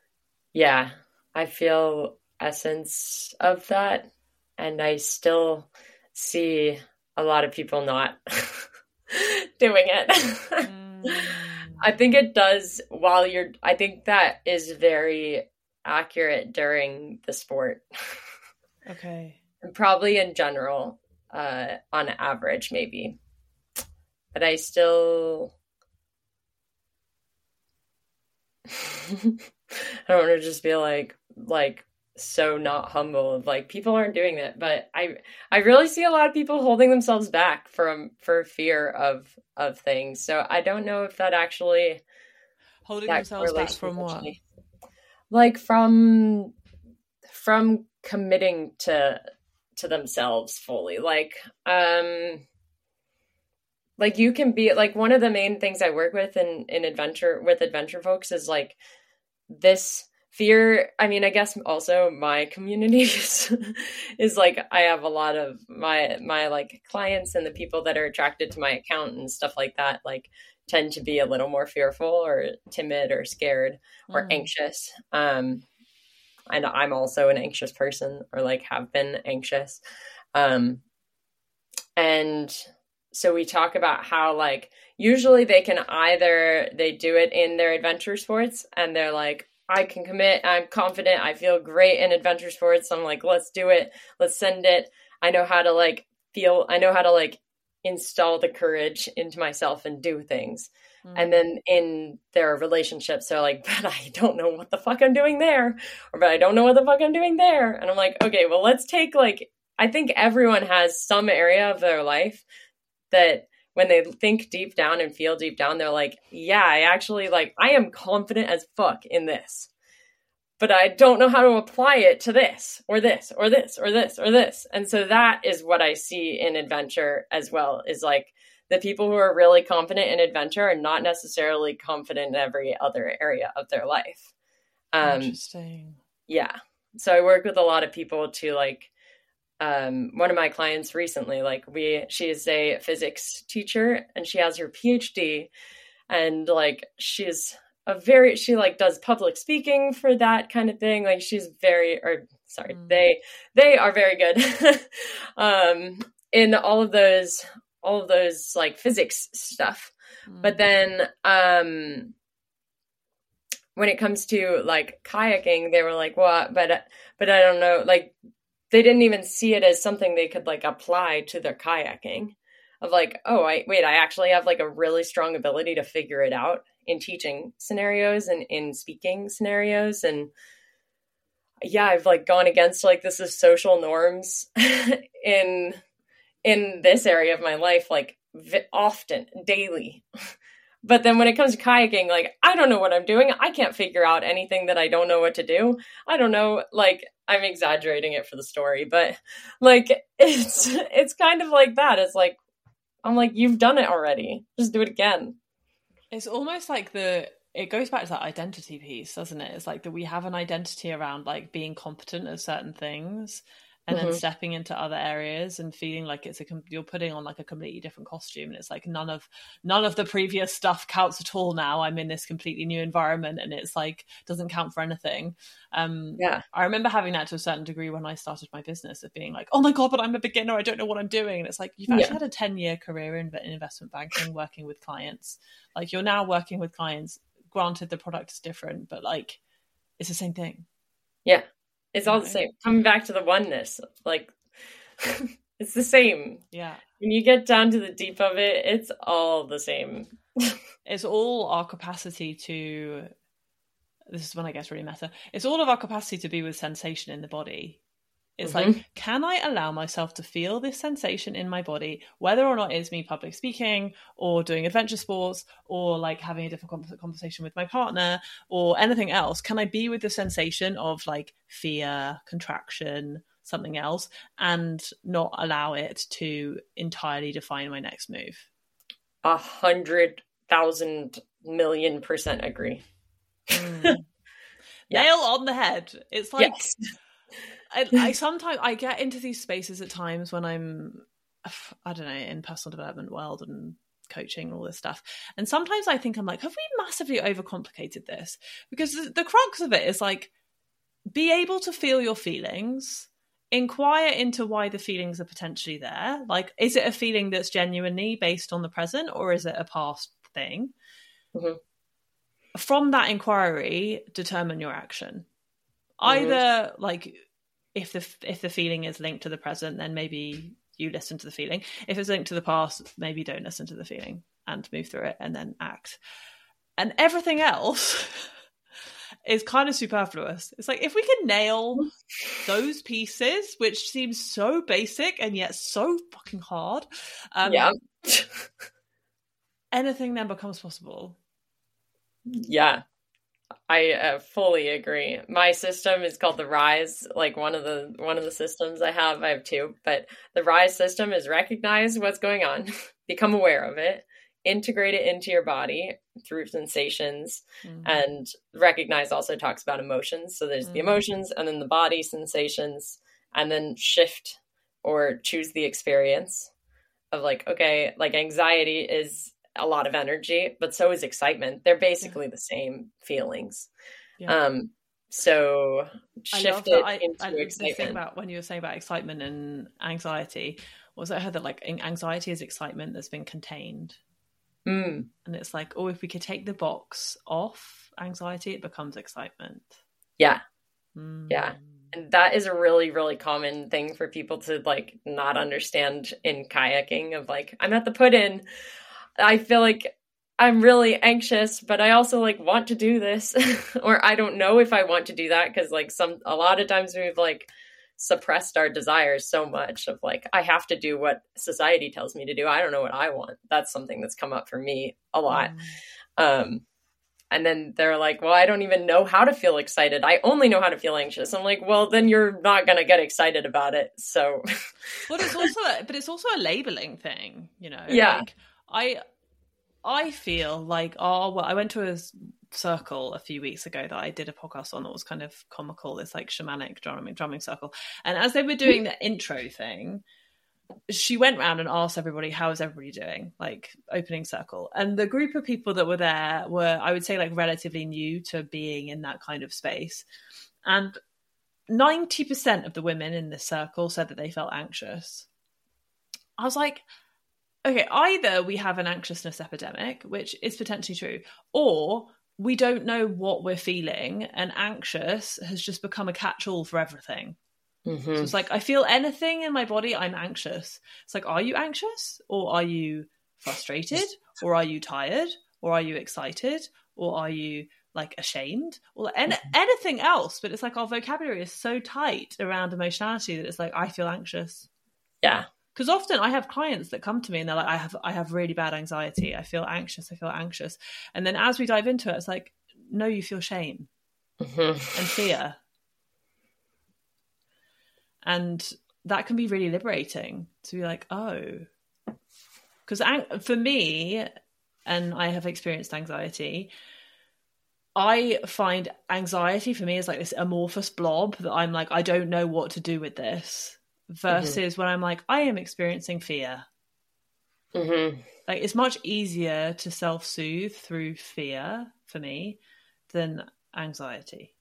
feel essence of that, and I still see a lot of people not doing it. I think it does I think that is very accurate during the sport. Okay. And probably in general, on average, maybe. But I still I don't want to just be like so not humble of like, people aren't doing that, but I really see a lot of people holding themselves back for fear of things. So I don't know if that actually holding themselves back from what? Like from committing to themselves fully. Like you can be like, one of the main things I work with in adventure folks is like this fear. I mean, I guess also my community is like, I have a lot of my like clients and the people that are attracted to my account and stuff like that, like tend to be a little more fearful or timid or scared or anxious. And I'm also an anxious person, or like have been anxious. And so we talk about how like, usually they do it in their adventure sports and they're like, I can commit, I'm confident, I feel great in adventure sports. I'm like, let's do it. Let's send it. I know how to like install the courage into myself and do things. And then in their relationships, they're like, but I don't know what the fuck I'm doing there. Or, but I don't know what the fuck I'm doing there. And I'm like, okay, well, let's take like, I think everyone has some area of their life that when they think deep down and feel deep down, they're like, yeah, I actually like, I am confident as fuck in this, but I don't know how to apply it to this or this or this or this or this. And so that is what I see in adventure as well, is like the people who are really confident in adventure are not necessarily confident in every other area of their life. Interesting. Yeah. So I work with a lot of people to like, one of my clients recently, like she is a physics teacher and she has her PhD, and like she like does public speaking for that kind of thing. Like they are very good in all of those like physics stuff. But then when it comes to like kayaking, they were like, what? But I don't know, like they didn't even see it as something they could like apply to their kayaking, of like, oh, I actually have like a really strong ability to figure it out in teaching scenarios and in speaking scenarios. And yeah, I've like gone against like this is social norms in this area of my life, like often, daily. But then when it comes to kayaking, like, I don't know what I'm doing. I can't figure out anything that I don't know what to do. I don't know, like, I'm exaggerating it for the story, but like, it's kind of like that. It's like, I'm like, you've done it already. Just do it again. It's almost like it goes back to that identity piece, doesn't it? It's like that we have an identity around like being competent at certain things, and then stepping into other areas and feeling like you're putting on like a completely different costume, and it's like none of the previous stuff counts at all now. I'm in this completely new environment, and it's like doesn't count for anything. I remember having that to a certain degree when I started my business, of being like, oh my god, but I'm a beginner, I don't know what I'm doing. And it's like, you've actually had a 10-year career in investment banking, working with clients. Like, you're now working with clients, granted the product is different, but like it's the same thing. Yeah, it's all the same. Coming back to the oneness, like it's the same. Yeah. When you get down to the deep of it, it's all the same. It's all our capacity to, this is when I guess really meta, it's all of our capacity to be with sensation in the body. It's like, can I allow myself to feel this sensation in my body, whether or not it's me public speaking or doing adventure sports or like having a difficult conversation with my partner or anything else? Can I be with the sensation of like fear, contraction, something else, and not allow it to entirely define my next move? 100,000,000,000% agree. Nail on the head. It's like... Yes. I sometimes I get into these spaces at times when I'm, I don't know, in personal development world and coaching and all this stuff. And sometimes I think I'm like, have we massively overcomplicated this? Because the crux of it is like, be able to feel your feelings, inquire into why the feelings are potentially there. Like, is it a feeling that's genuinely based on the present, or is it a past thing? From that inquiry, determine your action. Either like, if the feeling is linked to the present, then maybe you listen to the feeling. If it's linked to the past, maybe don't listen to the feeling and move through it and then act. And everything else is kind of superfluous. It's like, if we can nail those pieces, which seems so basic and yet so fucking hard, anything then becomes possible. Yeah. I fully agree. My system is called the RISE. Like one of the systems I have two, but the RISE system is recognize what's going on, become aware of it, integrate it into your body through sensations, and recognize also talks about emotions. So there's the emotions and then the body sensations, and then shift or choose the experience of like, okay, like anxiety is a lot of energy, but so is excitement. They're basically the same feelings. So shift it into excitement. The thing about when you were saying about excitement and anxiety was, I heard that like anxiety is excitement that's been contained. And it's like, oh, if we could take the box off anxiety, it becomes excitement. Yeah. Yeah. And that is a really, really common thing for people to like not understand in kayaking, of like, I'm at the put-in. I feel like I'm really anxious, but I also like want to do this, or I don't know if I want to do that. Cause like a lot of times we've like suppressed our desires so much of like, I have to do what society tells me to do. I don't know what I want. That's something that's come up for me a lot. And then they're like, well, I don't even know how to feel excited. I only know how to feel anxious. I'm like, well, then you're not going to get excited about it. So, well, it's also a labeling thing, you know? Yeah. Like, I feel like, I went to a circle a few weeks ago that I did a podcast on that was kind of comical. It's like shamanic drumming circle. And as they were doing the intro thing, she went around and asked everybody, how is everybody doing? Like opening circle. And the group of people that were there were, I would say, like relatively new to being in that kind of space. And 90% of the women in this circle said that they felt anxious. I was like, okay, either we have an anxiousness epidemic, which is potentially true, or we don't know what we're feeling, and anxious has just become a catch-all for everything. So it's like, I feel anything in my body, I'm anxious. It's like, are you anxious? Or are you frustrated? Or are you tired? Or are you excited? Or are you like ashamed? Or anything else? But it's like our vocabulary is so tight around emotionality that it's like, I feel anxious. Yeah. Because often I have clients that come to me and they're like, I have really bad anxiety. I feel anxious. And then as we dive into it, it's like, no, you feel shame and fear. And that can be really liberating to be like, oh, because for me, and I have experienced anxiety, I find anxiety for me is like this amorphous blob that I'm like, I don't know what to do with this, versus when I'm like, I am experiencing fear. Like, it's much easier to self-soothe through fear for me than anxiety.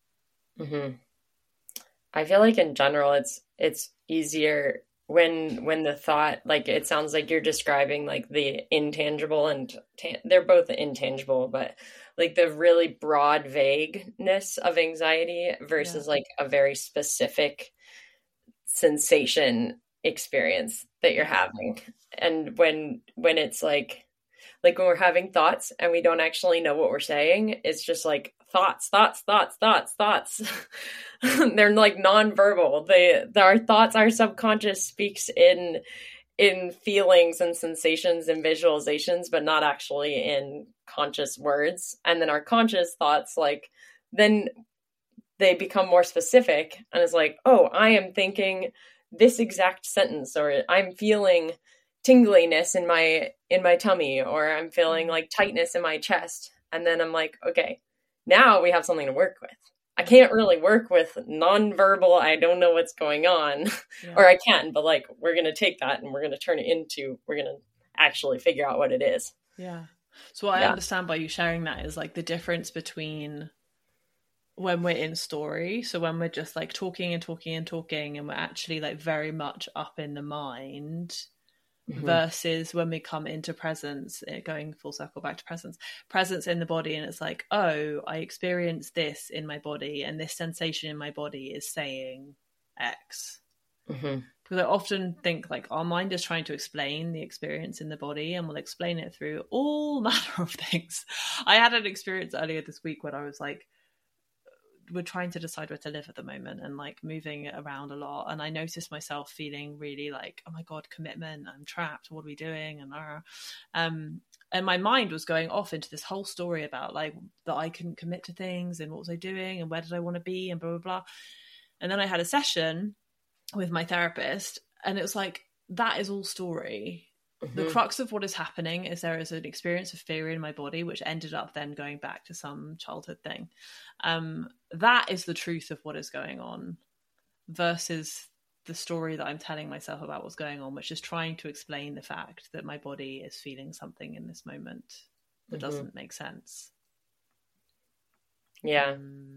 I feel like in general, it's easier when the thought, like, it sounds like you're describing like the intangible and they're both intangible, but like the really broad vagueness of anxiety versus like a very specific sensation experience that you're having. And when it's like when we're having thoughts and we don't actually know what we're saying, it's just like thoughts. They're like nonverbal. Our thoughts, our subconscious speaks in feelings and sensations and visualizations, but not actually in conscious words. And then our conscious thoughts, like, then they become more specific, and it's like, oh, I am thinking this exact sentence, or I'm feeling tingliness in my tummy, or I'm feeling like tightness in my chest. And then I'm like, okay, now we have something to work with. I can't really work with nonverbal, I don't know what's going on, or I can, but like, we're going to take that and we're going to turn it into, we're going to actually figure out what it is. Yeah. So what I understand by you sharing that is like the difference between when we're in story, so when we're just like talking and we're actually like very much up in the mind, versus when we come into presence, going full circle back to presence in the body, and it's like, oh, I experience this in my body, and this sensation in my body is saying X. Because I often think like our mind is trying to explain the experience in the body, and we'll explain it through all manner of things. I had an experience earlier this week when I was like, we're trying to decide where to live at the moment and like moving around a lot, and I noticed myself feeling really like, oh my god, commitment, I'm trapped, what are we doing? And my mind was going off into this whole story about like that I couldn't commit to things, and what was I doing, and where did I want to be, and blah blah blah. And then I had a session with my therapist, and it was like, that is all story. The crux of what is happening is there is an experience of fear in my body, which ended up then going back to some childhood thing. That is the truth of what is going on, versus the story that I'm telling myself about what's going on, which is trying to explain the fact that my body is feeling something in this moment that doesn't make sense. Yeah.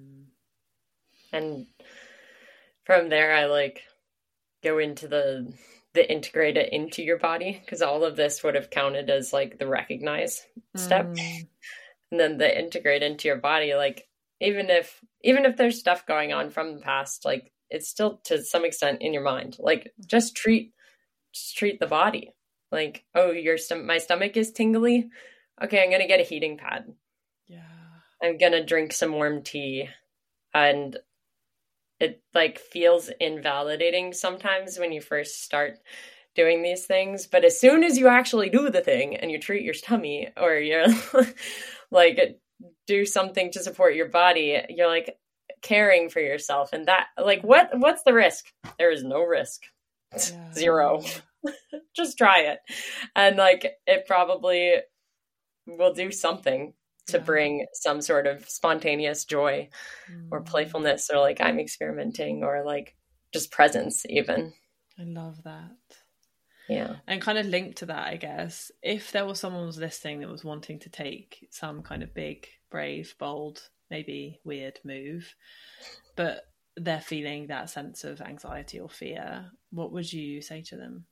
And from there, I like go into the integrate it into your body, because all of this would have counted as like the recognize step. And then the integrate into your body, like even if there's stuff going on from the past, like it's still to some extent in your mind. Like just treat the body. Like, oh, my stomach is tingly. Okay, I'm gonna get a heating pad. I'm gonna drink some warm tea, and it like feels invalidating sometimes when you first start doing these things. But as soon as you actually do the thing and you treat your tummy, or you're like do something to support your body, you're like caring for yourself. And that, like, what's the risk? There is no risk. Yeah. Zero. Just try it. And like, it probably will do something to bring some sort of spontaneous joy or playfulness, or like I'm experimenting, or like just presence even. I love that. Yeah. And kind of linked to that, I guess, if there was someone was listening that was wanting to take some kind of big, brave, bold, maybe weird move, but they're feeling that sense of anxiety or fear, what would you say to them?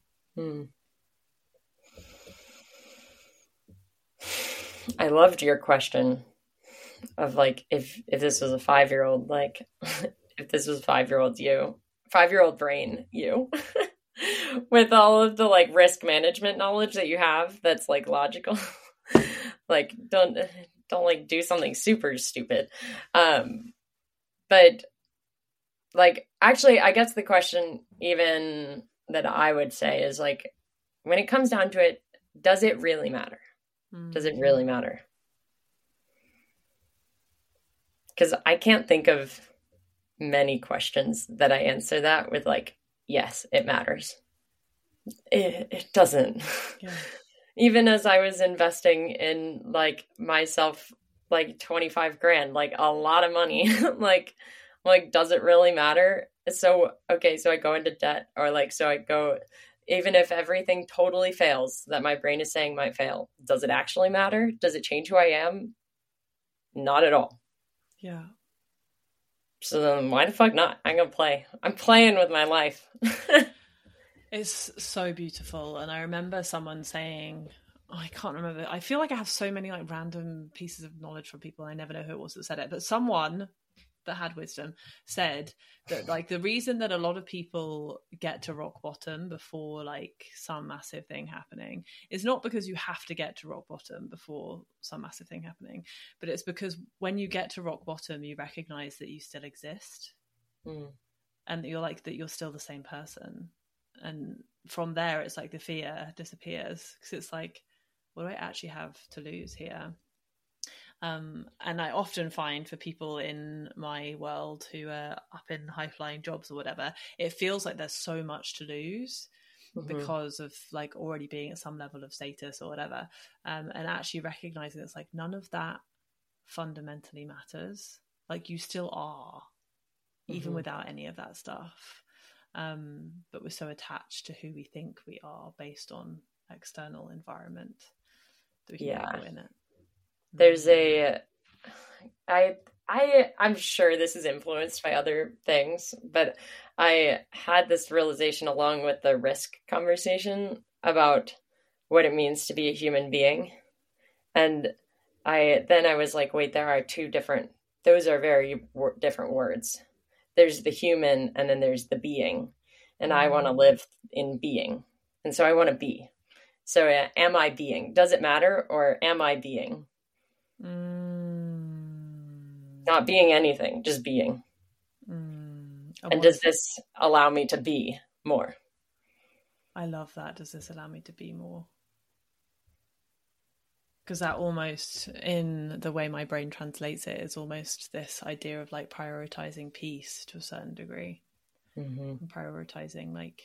I loved your question of like, if this was a 5-year-old, like if this was 5-year-old you, 5-year-old brain you, with all of the like risk management knowledge that you have, that's like logical. Like don't like do something super stupid. But like, actually, I guess the question even that I would say is like, when it comes down to it, does it really matter? Does it really matter? Because I can't think of many questions that I answer that with like, yes, it matters. It doesn't. Yeah. Even as I was investing in like myself, like 25 grand, like a lot of money, like, does it really matter? So, okay, so I go into debt, or like, so I go, even if everything totally fails that my brain is saying might fail, does it actually matter? Does it change who I am? Not at all. Yeah. So then why the fuck not? I'm going to play. I'm playing with my life. It's so beautiful. And I remember someone saying, I can't remember. I feel like I have so many like random pieces of knowledge from people. I never know who it was that said it, but someone that had wisdom said that like the reason that a lot of people get to rock bottom before like some massive thing happening is not because you have to get to rock bottom before some massive thing happening, but it's because when you get to rock bottom, you recognize that you still exist and that you're still the same person. And from there, it's like the fear disappears, because it's like, what do I actually have to lose here? And I often find for people in my world who are up in high-flying jobs or whatever, it feels like there's so much to lose because of like already being at some level of status or whatever. And actually recognizing it's like none of that fundamentally matters. Like you still are, even without any of that stuff. But we're so attached to who we think we are based on external environment that we can go in it. There's I'm sure this is influenced by other things, but I had this realization along with the risk conversation about what it means to be a human being. And I was like, wait, there are those are very different words. There's the human and then there's the being. And I want to live in being. And so I want to be. So am I being? Does it matter, or am I being? Not being anything, just being. And does this allow me to be more? I love that. Does this allow me to be more? Because that almost, in the way my brain translates it, is almost this idea of like prioritizing peace to a certain degree. And prioritizing like,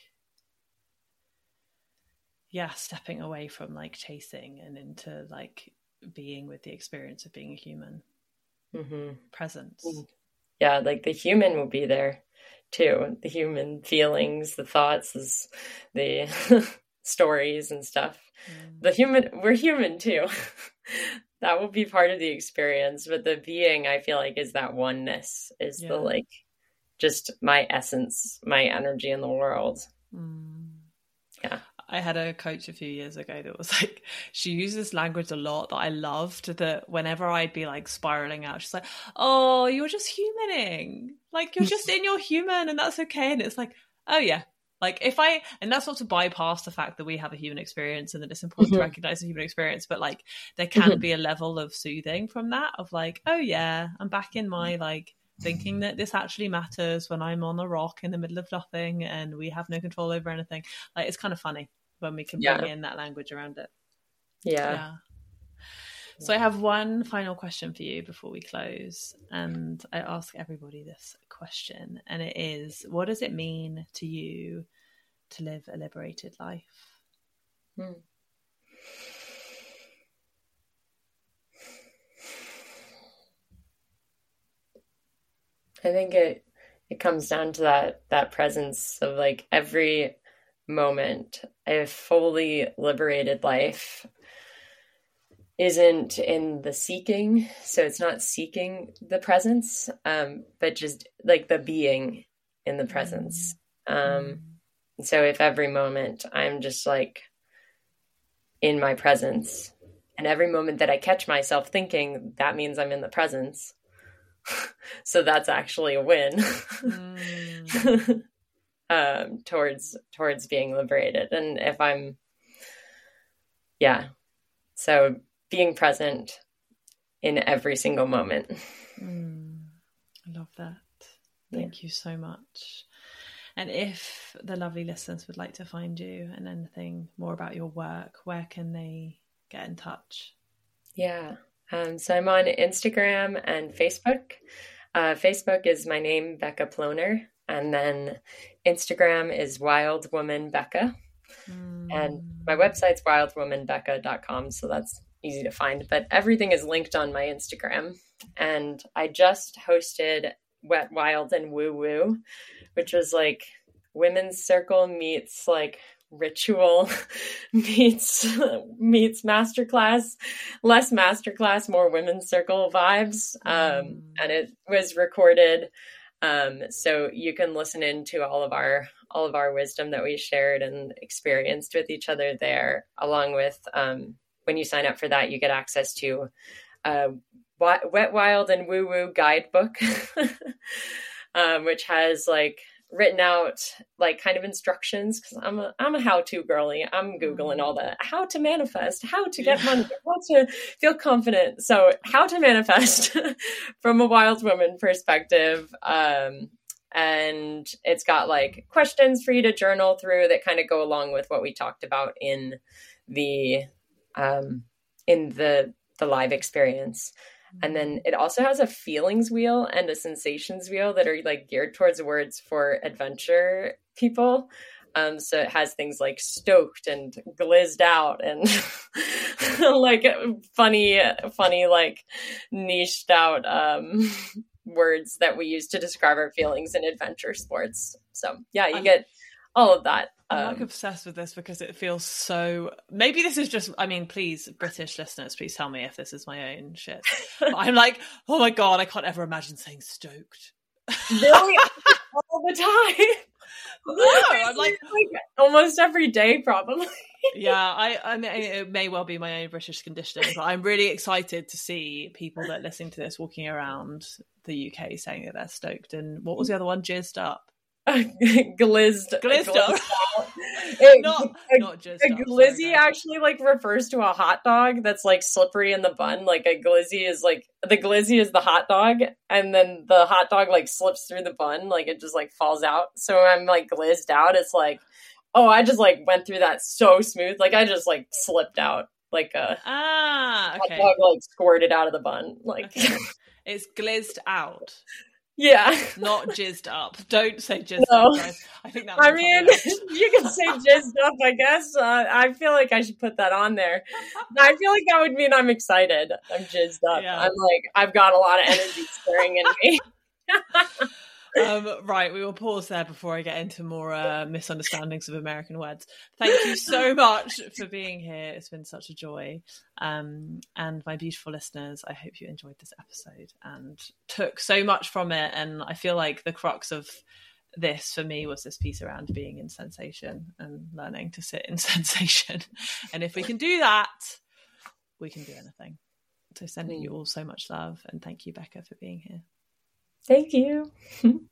stepping away from like chasing and into like being with the experience of being a human. Presence. Yeah, like the human will be there too. The human feelings, the thoughts, the stories and stuff. We're human too. That will be part of the experience. But the being, I feel like, is that oneness, is the like just my essence, my energy in the world. Yeah. I had a coach a few years ago that was like, she used this language a lot that I loved, that whenever I'd be like spiraling out, she's like, oh, you're just humaning. Like, you're just in your human and that's okay. And it's like, oh yeah. Like and that's not to bypass the fact that we have a human experience and that it's important to recognize the human experience, but like there can be a level of soothing from that, of like, oh yeah, I'm back in my like thinking that this actually matters when I'm on a rock in the middle of nothing and we have no control over anything. Like, it's kind of funny when we can bring in that language around it. Yeah. So I have one final question for you before we close, and I ask everybody this question, and it is, what does it mean to you to live a liberated life? I think it comes down to that presence of like every moment. A fully liberated life isn't in the seeking, so it's not seeking the presence, but just like the being in the presence. So if every moment I'm just like in my presence, and every moment that I catch myself thinking, that means I'm in the presence. So that's actually a win towards being liberated. And if I'm, so being present in every single moment. I love that. Thank you so much. And if the lovely listeners would like to find you and anything more about your work, where can they get in touch? So I'm on Instagram and Facebook. Facebook is my name, Becca Ploner. And then Instagram is Wild Woman Becca. And my website's wildwomanbecca.com. So that's easy to find. But everything is linked on my Instagram. And I just hosted Wet, Wild, and Woo Woo, which was like women's circle meets like ritual meets masterclass, less masterclass, more women's circle vibes. And it was recorded. So you can listen into all of our wisdom that we shared and experienced with each other there, along with, when you sign up for that, you get access to Wet, Wild, and Woo Woo guidebook, which has like written out like kind of instructions, because I'm a how-to girly. I'm Googling all the how to manifest, how to get money, how to feel confident. So how to manifest from a wild woman perspective. And it's got like questions for you to journal through that kind of go along with what we talked about in the live experience. And then it also has a feelings wheel and a sensations wheel that are like geared towards words for adventure people. So it has things like stoked and glizzed out and like funny, like niched out words that we use to describe our feelings in adventure sports. So yeah, you get all of that. I'm like obsessed with this because it feels so, maybe this is just, I mean, please, British listeners, please tell me if this is my own shit. But I'm like, oh my God, I can't ever imagine saying stoked. Really? All the time? No, I'm like almost every day, probably. Yeah, I mean, it may well be my own British conditioning, but I'm really excited to see people that are listening to this walking around the UK saying that they're stoked. And what was the other one? Jizzed up. Glizzed up. Not jizzed up. Glizzy actually like refers to a hot dog that's like slippery in the bun. Like a glizzy is like, the glizzy is the hot dog, and then the hot dog like slips through the bun, like it just like falls out. So I'm like glizzed out. It's like, oh, I just like went through that so smooth. Like I just like slipped out like a hot dog like squirted out of the bun. Like it's glizzed out. Yeah. Not jizzed up. Don't say jizzed up, guys. I think that I mean, you can say jizzed up, I guess. I feel like I should put that on there. I feel like that would mean I'm excited. I'm jizzed up. Yeah. I'm like, I've got a lot of energy stirring in me. Right, we will pause there before I get into more misunderstandings of American words. Thank you so much for being here. It's been such a joy. And my beautiful listeners, I hope you enjoyed this episode and took so much from it. And I feel like the crux of this for me was this piece around being in sensation and learning to sit in sensation. And if we can do that, we can do anything. So sending you all so much love, and thank you, Becca, for being here. Thank you.